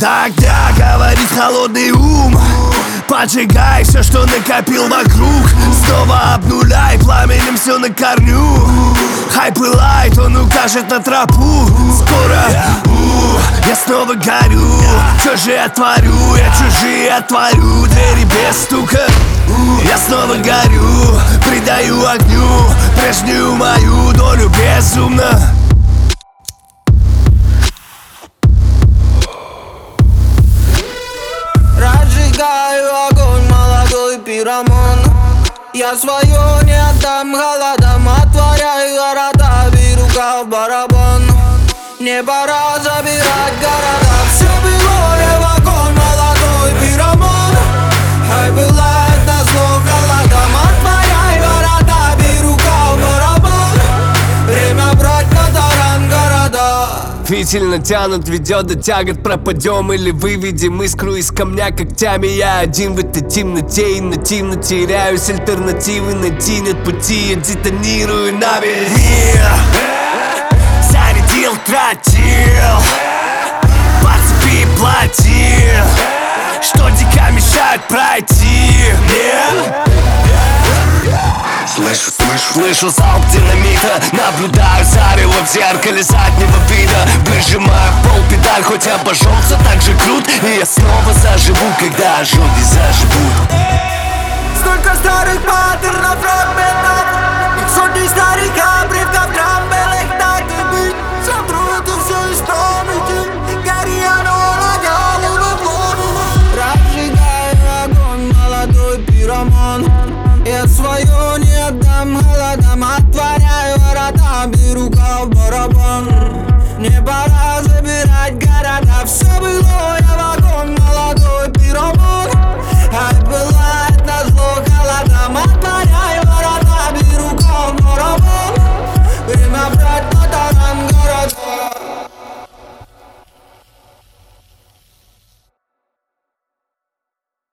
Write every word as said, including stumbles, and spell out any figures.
Тогда говорит холодный ум: поджигай все, что накопил вокруг. Снова обнуляй пламенем все на корню. Хай пылает, он укажет на тропу. Скоро у, я снова горю. Что же я творю? Я чужие отворю. Двери без стука. Я снова горю, придаю огню прежнюю мою долю безумно. Разжигаю огонь, молодой пироман. Я свое не отдам голодом. Отворяю города, беру в барабан. Не пора забирать города. Все было я в огонь, молодой пироман. Хай пылает назло голодом. Отворяю города, беру в барабан. Время брать на таран города. Фитиль натянут, ведет до тягот. Пропадем или выведем искру из камня когтями. Я один в этой темноте и нативно теряюсь. Альтернативы найти нет пути. Я детонирую на весь мир. Зарядил, тратил, по цепи платил, что дико мешает пройти. Нет. Слышу, слышу, слышу залп динамита. Наблюдаю зарево в зеркале заднего вида. Выжимаю пол педаль, хоть обожжёнся так же крут. И я снова заживу, когда ожоги заживут. Столько старых паттернов, фрагментов. И сотни старых обрывков, трамбелек, так и быть. Сотру это все из памяти. Гори оно, лагало в воду. Разжигаю огонь, молодой пироман. Я свое не отдам голодом. Отворяю ворота, беру